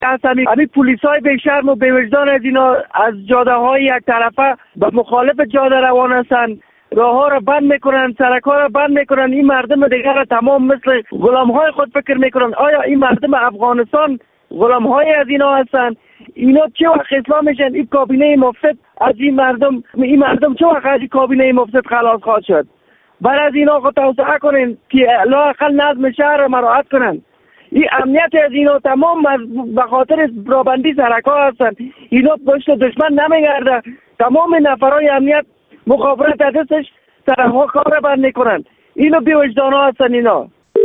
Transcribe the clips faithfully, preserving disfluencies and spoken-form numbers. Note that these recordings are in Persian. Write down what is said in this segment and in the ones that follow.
اصلا همین پلیسای به شرم و به وجدان از اینا از جاده های یک طرفه به مخالف جاده روان هستن، راه ها را بند میکنن، سرک ها را بند میکنن. این مردم دیگر را تمام مثل غلام های خود فکر میکنن. آیا این مردم افغانستان غلام های از اینا هستن؟ اینا چه وقت اصلاح میشن؟ این کابینه مفسد از این مردم این مردم چه وقت از این کابینه مفسد خلاص خواهد شد؟ بر از اینا خود توسعه کنین که لااقل نظم شهر را مراعات کنن. این امنیت از اینا تمام به خاطر برابندی سرک ها هستن. اینا پشت دشمن نمیگرده. تمام نفرای امنیت مخابرات دستش سرک ها کار بند میکنن. اینا بی وجدان ها هستن. اینا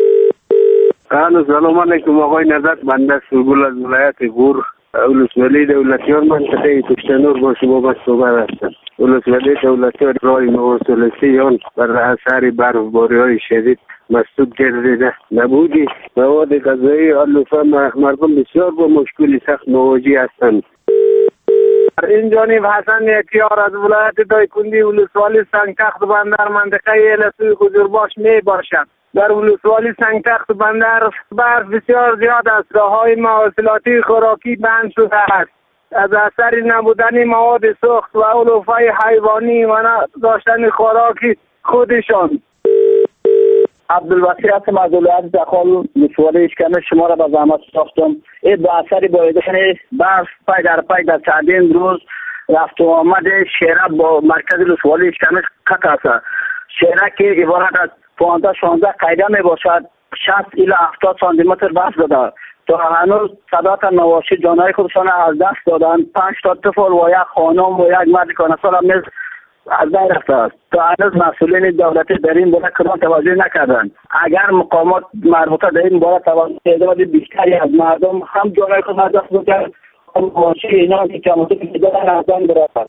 سلام علیکم آقای نظرت، بنده سرگل از ولایت غور ولسوالی دولتیان منطقه پشتنور با شما بس صحبت هستم. ولسوالی دولتیان رای موصلسیان بر اثر برفباری های شدید مسدود گردیده نبودی مواد غذایی علوفه مردم بسیار با مشکلی سخت مواجه هستند. این جانب حسن یکیار از ولایت دایکندی ولسوالی سنگتخت بندر منطقه ایلسوی خجورباش می باشد. در ولسوالی سنگتخت بندر برف بسیار زیاد است. راههای مواصلاتی خوراکی بند شده است از اثر نبودن مواد سوخت و علوفه حیوانی و نداشتن خوراکی خودشان. عبدالوسیع هستم از ولایت زخال ولسوالی اشکمش. شما را به زحمت ساختم. این با اثر بایدن برف پای در پای در چندین روز رفت و آمد شهر با مرکز ولسوالی اشکمش قطع است. شهر که عبارت از پانزده شانزده قیده می باشد، شصت الی هفتاد سانتی متر برف زده. تا هنوز صدات نواشی جانهای خودشان از دست دادن. پنج تا طفل و یک خانم و یک مرد کانسال هم نیز از بین رفته است. تا هنوز مسئولین دولتی در این باره کدام توجه نکردند. اگر مقامات مربوطه در این باره توجه کرده بیشتری از مردم هم جانهای خود از دست دادند، هم نواشی اینا که کماتی که از بین برود.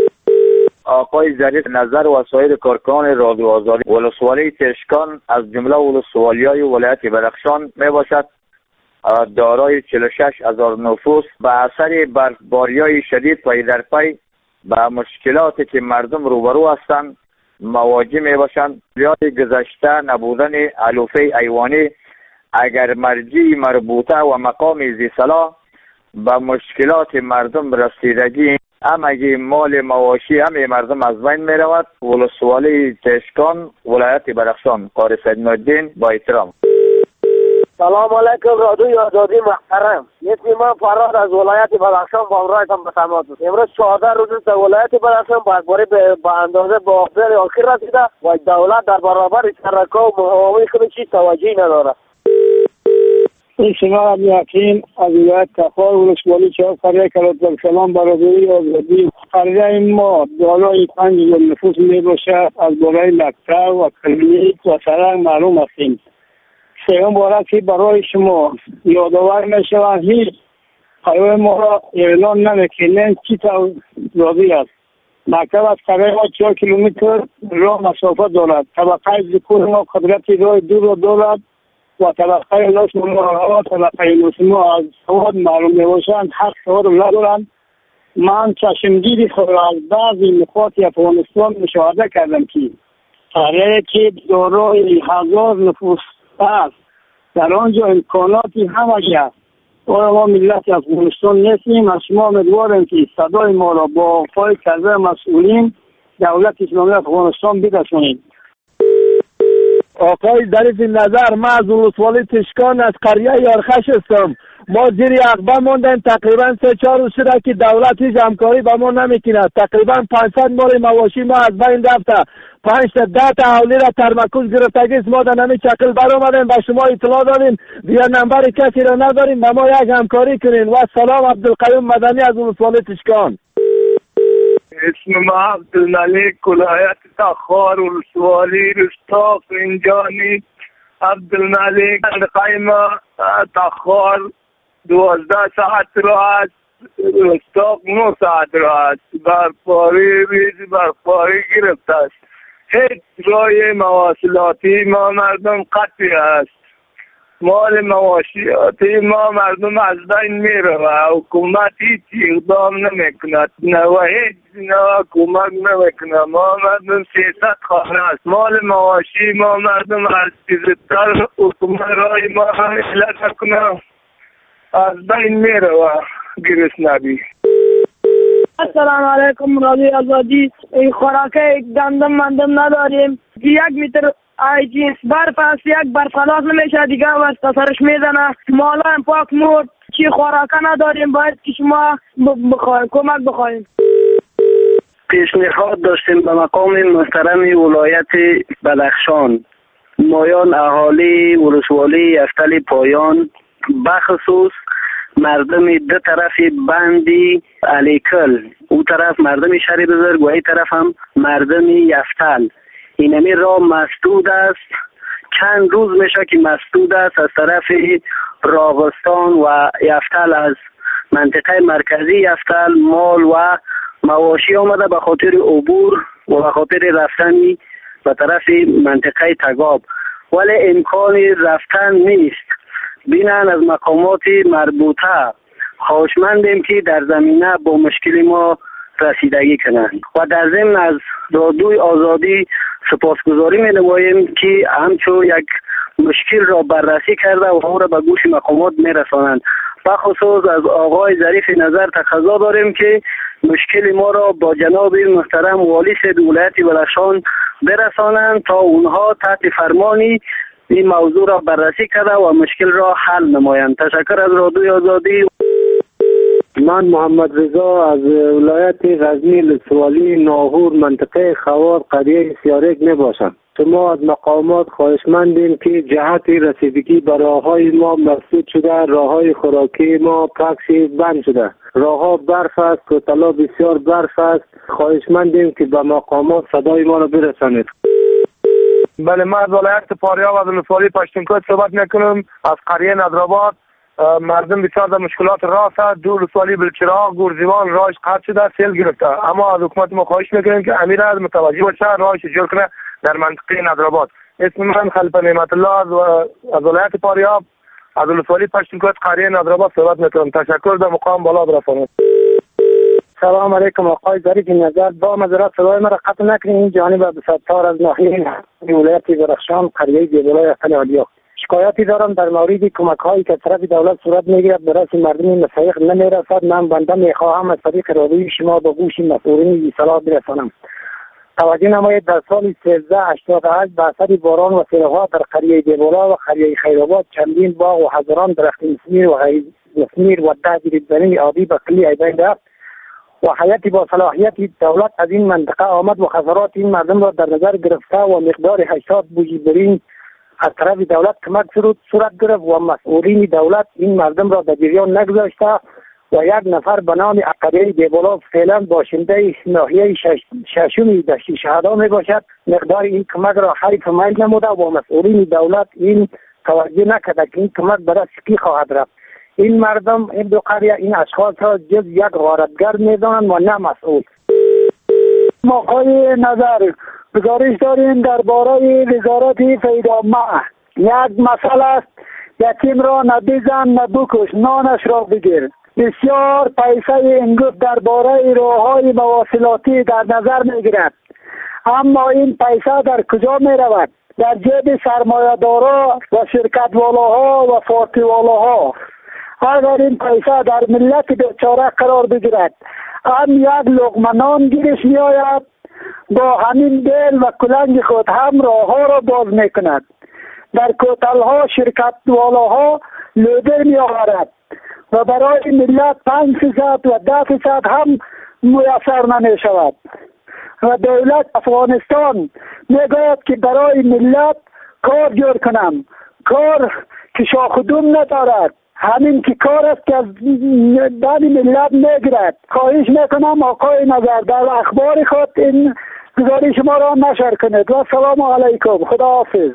آقای ظریف نظر و سایر کارکنان رادیو آزادی ولسوالی تشکان از جمله ولسوالی‌های ولایت بدخشان می باشد دارای چهل و شش هزار نفوس به اثر برفباری‌های شدید پای در پای به مشکلاتی که مردم روبرو هستند مواجه می باشند. یاد گذشته نبودن علوفه حیوانی اگر مرجع مربوطه و مقام ذی صلاح به مشکلات مردم رسیدگی همگی مال مواشی همه مردم از بین می رود. ولسوالی تشکان ولایت بدخشان، قاری سیدالدین با احترام. سلام علیکم رادیوی آزادی محترم. اسم من فراد از ولایت بدخشان با همراهتان به تماس است. امروز چهارده روز در ولایت بدخشان برفباری به اندازه با اقدار آخر رسیده و دولت در برابر سرک‌ها و مقاومت خود چیز توجهی ندارد. شما یقین از ولایت کفار ولسوالی چهار قریه کلات سلام برادری آزادی. قریه ما دارای پنج هزار نفوس می باشد. از بالای لکته و کلیه و سرنگ معلوم هستیم. سیام باره که برای شما یادآور می شود هیچ قیام ما را اعلان نمیکنند چی تا راضی است. مکتب از قریه ما چهار کیلومتر راه مسافت دارد. طبقه ذکور ما قدرت راه دور را دارد و طبقه لاس ما طبقه لاس ما از سواد معلوم می باشند. حق سواد را ندارند. من چشمگیری خود را از بعضی نقاط افغانستان مشاهده کردم که قریه که دارای هزار نفوس است در آنجا امکاناتی همگی است. آیا ما ملت افغانستان نیستیم؟ از شما امیدوارم که صدای ما را با پای کرده مسئولین دولت اسلامی افغانستان برسانید. آقای ظریف نظر، من از ولسوالی تشکان از قریه یارخش هستم. ما زیر عقبه موندیم تقریبا سه چهار روز شده که دولت هیچ همکاری با ما نمیکنه. تقریبا پانصد مال مواشی ما از بین رفته. پنج تا ده تا حولی را ترمکوز گرفتگی ما در نمی شکل برآمدیم. به شما اطلاع دادیم بیا نمبر کسی را نداریم به ما یک همکاری کنین. و سلام عبدالقیوم مدنی از ولسوالی تشکان. اسم ما عبدالملک ولایت تخار ولسوالی رستاق اینجانی. عبدالملک قیمه تخار دوازده ساعت را است، رستاق نه ساعت را است. برفباری ریز برفباری گرفته است. هیچ رای مواصلاتی ما مردم قطعی است. مال مواشیاتی ما مردم از بین می روه. حکومت هیچ اقدام نمی کند و هیچ نه کمک نمی کند. ما مردم سیاست خانه است. مال مواشی ما مردم از چیزتر حکومت رای ما هم احلت کنه. از بین میره و گرسنگی. السلام علیکم رادیوی آزادی. این خوراکه گندم مندم نداریم. یک متر ایجیس برف است، یک برف خلاص نمیشه دیگه و سرش میزنه. مالا هم پاک مرد. چی خوراکه نداریم، باید که شما بخواهیم کمک بخواهیم. پیشنهاد داشتیم به مقام محترم ولایت بدخشان، مایان اهالی ولسوالی یفتل پایان، بخصوص مردم دو طرف بندی علیکل، او طرف مردم شهر بزرگ و این طرف هم مردم یفتل، اینمی را مسدود است. چند روز میشه که مسدود است از طرف راغستان و یفتل. از منطقه مرکزی یفتل مال و مواشی آمده به خاطر عبور و به خاطر رفتن به طرف منطقه تگاب، ولی امکان رفتن نیست. بینن از مقامات مربوطه خواهشمندیم که در زمینه با مشکل ما رسیدگی کنند و در ضمن از رادیوی آزادی سپاسگزاری می نماییم که همچون یک مشکل را بررسی کرده و او را به گوش مقامات می رسانند. بخصوص از آقای ظریف نظر تقاضا داریم که مشکل ما را با جناب محترم والی ولایت بدخشان برسانند تا اونها تحت فرمانی این موضوع را بررسی کرده و مشکل را حل نمایند. تشکر از رادیوی آزادی. من محمد رضا از ولایت غزنی لسوالی ناهور منطقه خوار قریه سیارک می باشم. شما از مقامات خواهشمندیم که جهت رسیدگی به راههای ما مسدود شده، راههای خوراکی ما پاکسی بند شده، راهها برف است، کوتلا بسیار برف است. خواهشمندیم که به مقامات صدای ما را برسانید. بله، من از ولایت فاریاب از ولسوالی پشتونکوت صحبت میکنم. از قریه نادرآباد مردم بسیار در مشکلات راست است. دو ولسوالی بلچراغ گورزیوان راهش قطع شده، سیل گرفته. اما از حکومت ما خواهش میکنیم که امیر از متوجه باشه، راهش جور کنه در منطقه نادرآباد. اسم من خلیفه نعمت الله از از ولایت فاریاب از ولسوالی پشتونکوت قریه نادرآباد صحبت میکنم. تشکر، در مقام بالا برسانید. سلام علیکم آقای ظریف نظر. با معذرت صدای مرا قطع نکنید. این جانب عبدالستار از ناحیه ولایت بدخشان قریه دیبولا یفتل عالیا. شکایتی دارم در مورد کمک هایی که طرف دولت صورت میگیرد برای مردم مستحق نمیرسد. من بنده میخواهم از طریق رادیوی شما به گوش مسئولین اطلاع برسانم. توجه نمایید در سال سیزده هشتاد و هشت به اثر باران و سیل‌ها در قریه دیبولا و قریه خیرآباد چندین باغ و هزاران درخت مسمیر و مسمیر و ده جریدبانی آبی به کلی از بین رفت و هیئتی با صلاحیت دولت از این منطقه آمد و خسارات این مردم را در نظر گرفته و مقدار هشتاد بوجی برین از طرف دولت کمک صورت گرفت و مسئولین دولت این مردم را در جریان نگذاشته و یک نفر به نام قریه دیبولا فعلا باشنده ناحیه شش ششم دشت شهدا می باشد. مقدار این کمک را حریف میل نموده و مسئولین دولت این توجه نکرده که این کمک برای کی خواهد رفت. این مردم این دو قریه این اشخاص را جز یک غارتگر میدانند و نه مسئول. آقای نظر گزارش داریم درباره وزارت فیدامه. یک مسئله است، یتیم را نه بزن نه بکش، نانش را بگیر. بسیار پیسه انگفت درباره راههای مواصلاتی در نظر میگیرد، اما این پیسه در کجا می رود؟ در جیب سرمایه‌دارا و شرکت‌والاها و فارتی‌والاها. اگر این پیسه در ملت بیچاره قرار بگیرد، هم یک لقمه نان گیرش می آید، با همین دل و کلنگ خود هم راه ها را باز می کند. در کوتل ها شرکت والاها لودر می آورد و برای ملت پنج فیصد و ده فیصد هم میسر نمی شود و دولت افغانستان می گوید که برای ملت کار جور کنم، کار که شاخدوم ندارد، همین که کار است که از دل ملت میگیرد. خواهش میکنم آقای نظر در اخبار خود این گزارش ما را نشر کنید و سلام علیکم. خدا حافظ.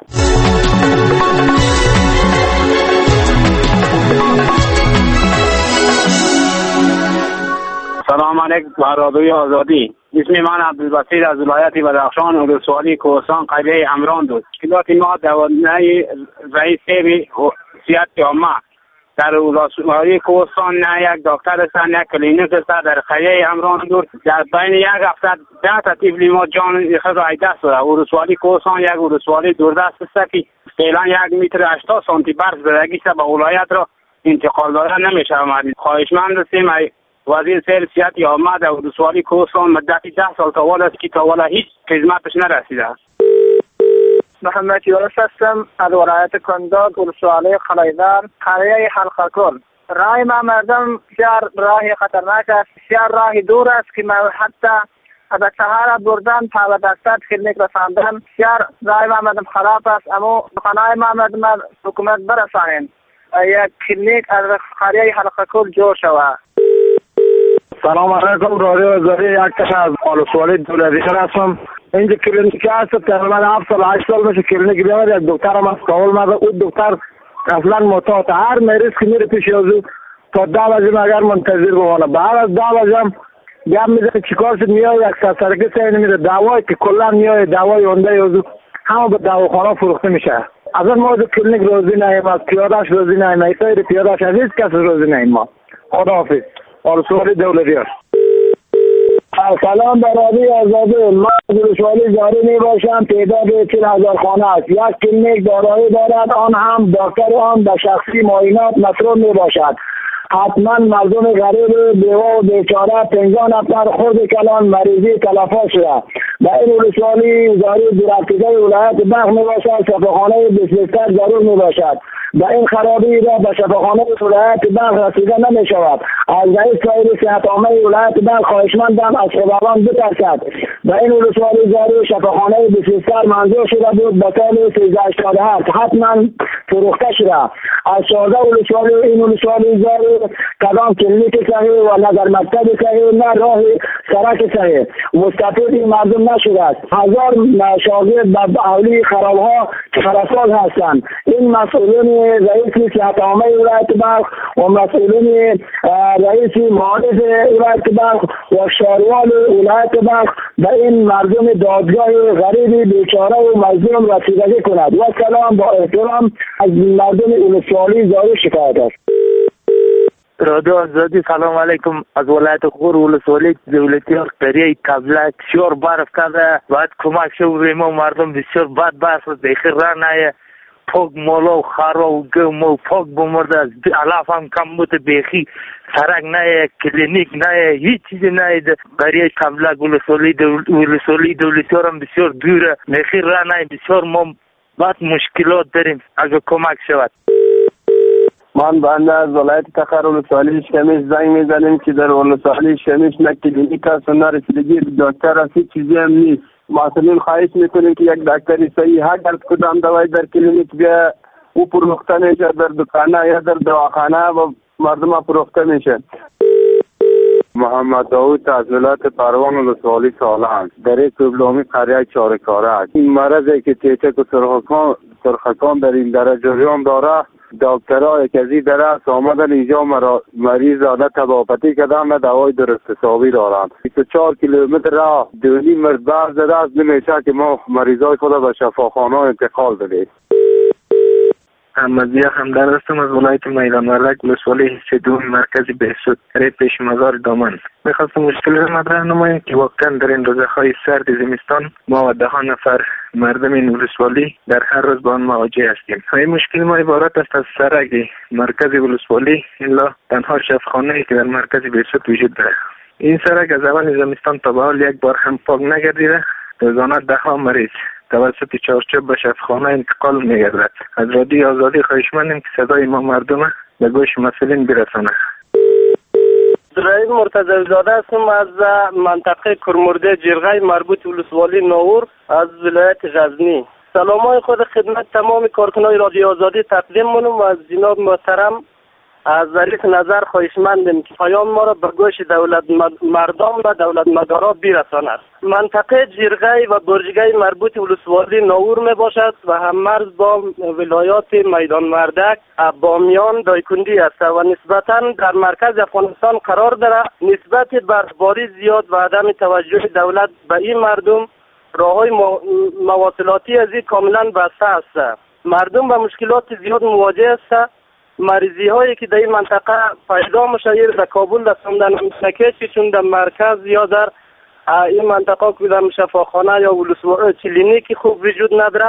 سلام علیکم و رادیوی آزادی. اسم من عبدالبصیر از ولایت بدخشان ولسوالی کوهستان قریه امران بود. مشکلات ما دوازده رئیس سیاست عامه در ولسوالی کوهستان نه یک دکتر است نه کلینیک است. در قریه امران دور در بین یک هفته ده تا طفل ما جان خود را دست داده. ولسوالی کوهستان یک ولسوالی دوردست است که فعلا یک متر هشتاد سانتی برف زدگی است. به ولایت را انتقال داره نمیشه مریض. خواهشمند هستیم وزیر سیر صحت عامه در ولسوالی کوهستان مدت ده سال طوال است که طوال هیچ خدمتش نرسیده است. محمد یونس هستم از ولایت کندوز ولسوالی قلیدر قریه حلقه کل. راه ما مردم بسیار راه خطرناک است، بسیار راه دور است که ما حتی از شهر بردن تا به دکتر کلینیک رساندن بسیار راه ما مردم خراب است. اما خانه ما مردم حکومت برسانید یک کلینیک از قریه حلقه کل جور شود. سلام علیکم. رادیو آزادی یک کش از ولسوالی دولتی هستم. اینجا کلینیک است تقریبا هفت سال هشت سال میشه کلینیک بیاد. یک دکتر هم از کابل مده. اون دکتر اصلا معتاد، هر مریض که میره پیش از تا ده بجه مگر منتظر بمانه. بعد از ده بجه هم گپ میزنه چیکار شد، میاد یک سرسرگی سعی نمیره دوایی که کلا میاد دوای اونده از همه به دواخانه فروخته میشه. از ما از کلینیک روزی نهیم، از پیادهش روزی نهیم، ایساید پیادهش از هیچ کس روزی نهیم. ما خداحافظ. ولسوالی دولتی است. سلام به رادیو آزادی. ما ولسوالی جاری می باشم. تعداد چهل هزار خانه است. یک کلینیک دارایی دارد، آن هم دکتر آن به شخصی معاینات مصروف می باشد. حتما مردم غریب بیوه و بیچاره پنجاه نفر خود کلان مریضی تلفات شده. به این ولسوالی جاری درکتیده ولایت بلخ می باشد. شفاخانه بسیار ضرور می باشد. به این خرابی را به شفاخانه ولایت بلخ رسیده نمی شود. از رئیس سایر صحت عامه ولایت بلخ خواهشمندم از خداوند بترسد. به این ولسوالی جاری شفاخانه بسیار منظور شده بود به سال سیزده هشتاد و هفت حتما فروخته شده. از چهارده ولسوالی این ولسوالی جاری کدام کلینیک صحیح و نظر مکتب صحیح نه راه سرک صحیح مستفید این مردم نشده است. هزار شاگرد به اولی خرابها خرسال هستند. این مسئولین رئیس صحت عامه ولایت بلخ و مسئولین رئیس معارف ولایت بلخ و شاروال ولایت بلخ به این مردم دادگاه غریبی بیچاره و مظلوم رسیدگی کند. و سلام با احترام از مردم ولسوالی جاری شکایت است. رادیو آزادی سلام علیکم. از ولایت غور ولسوالی دولتی قریه کبلک بسیار برف کرده. باید کمک شو ما مردم بسیار بد برف بخیر رانه پاک مالا و خرا و گم و پاک بمرده از علاف هم کم بوده بیخی سرک نه کلینیک نه هیچ چیزی نه. قریه کبلک ولسوالی ولسوالی دولتی هم بسیار دوره بخیر رانه بسیار ما بعد مشکلات داریم اگه کمک شود. من بنده از ولایت تخار ولسوالی شمیش زنگ میزنیم که در ولسوالی شمیش نه کلینیک است و نه رسیدگی دکتر است، هیچ چیزی هم نیست. مسئولین خواهش میکنیم که یک دکتری صحیح اگر کدام دوائی در کلینیک بیا او فروخته میشه در دکانه یا در دواخانه و مردم فروخته میشه. محمد داود از ولایت پروان ولسوالی سالان در یک پروبلمی قریه چارکاره است. این مرضی که تیچک و سرخکان سرخکان در این در جریان داره دکترها یک ازی درست آمدن اینجا مریض را تباپتی کردن و دوای درست حسابی دارند. بیست و چهار کیلومتر راه دونی مرد برز درست نمیشه که ما مریضای خود به شفاخانه انتقال بدهیم. احمدیه همدر هستم از ولایت میدان وردک ولسوالی سدوم مرکزی بهسود در پیش مزار دامن. میخواستم مشکل را مطرح نمایم که واقعا در این روزهای سرد زمستان ما و ده نفر مردم این ولسوالی در هر روز با آن مواجه هستیم. این مشکل ما عبارت است از سرک مرکزی ولسوالی الا تنها شفاخانه‌ای که در مرکز بهسود وجود دارد. این سرک از اول زمستان تا به حال یک بار هم پاک نگردیده. روزانه ده ها مریض توسط چارچوب به شفاخانه انتقال می‌گردد. از رادیو آزادی خواهشمندیم که صدای ما مردم به گوش مسئولین برسانه. رئیس مرتضی زاده هستم از منطقه کرمرده جرغای مربوط ولسوالی ناور از ولایت غزنی. سلامای خود خدمت تمام کارکنان رادیو آزادی تقدیم منم و از جناب محترم از ظریف نظر خواهشمندیم که پیام ما را به گوش دولت مردم و دولت مدارا برساند. منطقه جرغای و برجگای مربوط ولسوالی ناور می باشد و هم مرز با ولایات میدان وردک، بامیان، دایکندی است و نسبتاً در مرکز افغانستان قرار دارد. نسبت برفباری زیاد و عدم توجه دولت به این مردم راههای مواصلاتی از این کاملا بسته است. مردم با مشکلات زیاد مواجه است. مریضی هایی که در این منطقه پیدا میشه در کابل رساندن نمیشه که چون در مرکز یا در این منطقه که در شفاخانه یا ولسوالی کلینیکی خوب وجود نداره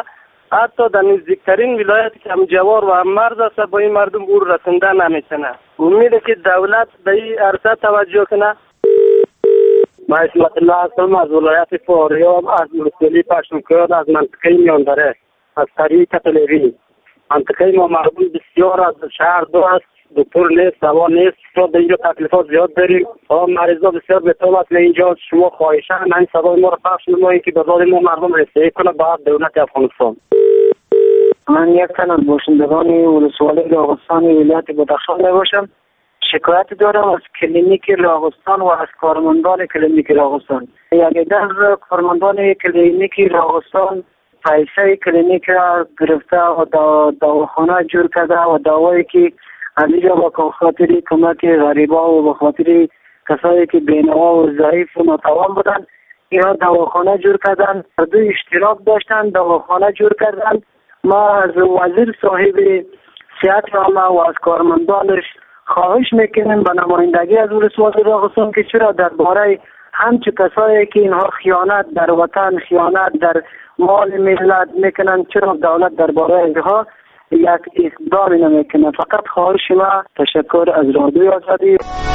حتی در نزدیکترین ولایت که هم جوار و هم مرز است با این مردم او رسنده نمیتونه. امیده که دولت به این عرصه توجه کنه. ما اسمت الله هستم از ولایت فاریاب، از ولسوالی پشتونخوا، از منطقه میاندره، از قریه کتلوی. منطقه ما مردم بسیار از شهر دو است، دکتر نیست، دوا نیست، تو به اینجا تکلیفات زیاد داریم. مریضا بسیار بهتاب است. اینجا شما خواهشاً این صدای ما رو پخش نمایید که به داد ما مردم رسیدگی کنه بعد دولت افغانستان. من یک تن از باشندگان ولسوالی راغستان ولایت بدخشان باشم. شکایت دارم از کلینیک راغستان و از کارمندان کلینیک راغستان. یک در کارمندان کلینیک راغستان پیسه کلینیک را گرفته و دواخانه جور کرده و دوایی که از اینجا با خاطر کمک غریبا و با خاطر کسایی که بینوا و ضعیف و ناتوان بودن اینها دواخانه جور کردن. دو اشتراک داشتن، دواخانه جور کردن. ما از وزیر صاحب صحت عامه و از کارمندانش خواهش میکنیم به نمایندگی از ولسوالی راغستان که چرا درباره همچه کسایی که اینها خیانت در وطن، خیانت در مال ملت میکنن، چرا دولت درباره اینها یک اقدامی نمیکنه. فقط خواهش ما. تشکر از رادیوی آزادی.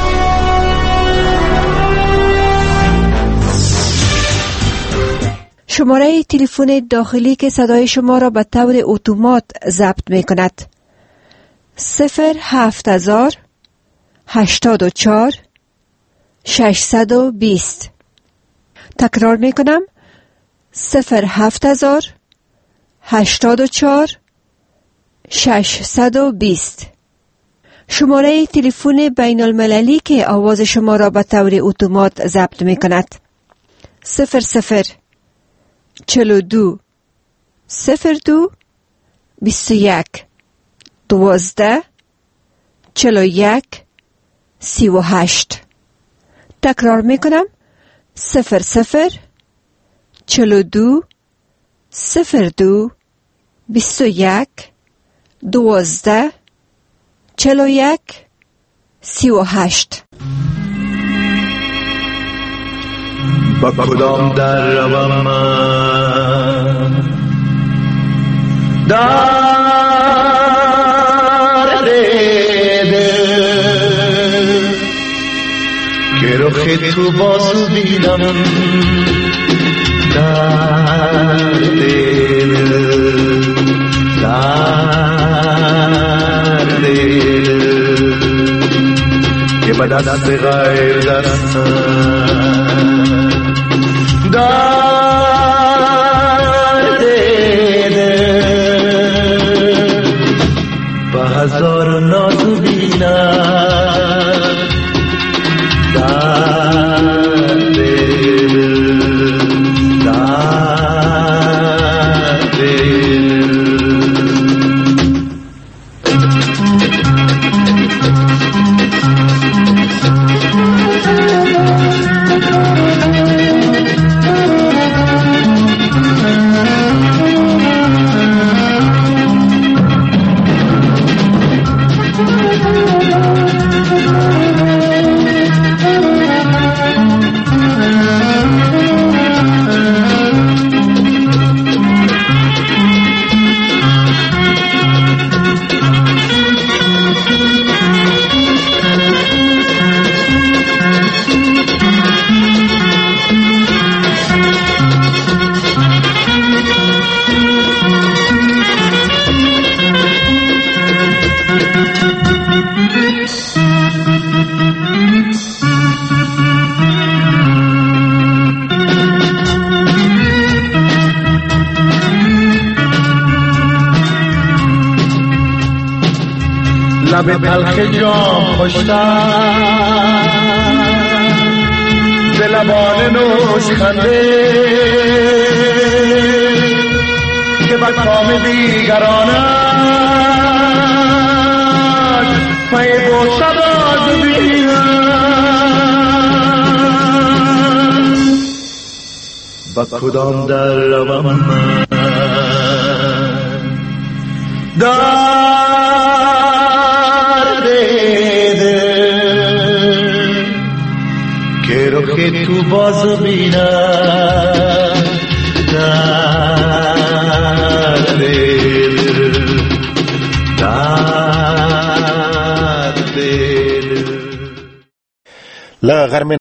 شماره تلفن داخلی که صدای شما را به طور اتومات ضبط می کند صفر هفت هزار هشتاد و چهار ششصد و بیست. تکرار می کنم صفر هفت هزار هشتاد و چهار ششصد و بیست. شماره تلفن بین المللی که آواز شما را به طور اتومات ضبط می کند صفر صفر چهل و دو صفر دو بیست و یک دوازده چهل و یک سی و هشت. تکرار می کنم صفر صفر چهل و دو صفر دو بیست و یک دوازده چهل و یک سی و هشت. با کدام در روم من در دیده که رخ تو بازو بینم در دیده در دیده که به دست غیر دستم در دیده با هزار ناز بینم در دیده در دیده. لب تلخ جام خوشتر به لبان نوش خنده که بر کام دیگرانت پی باشد آز بینم با کدام در روم من در دیده که رخ تو باز بینم در دیده لا غرم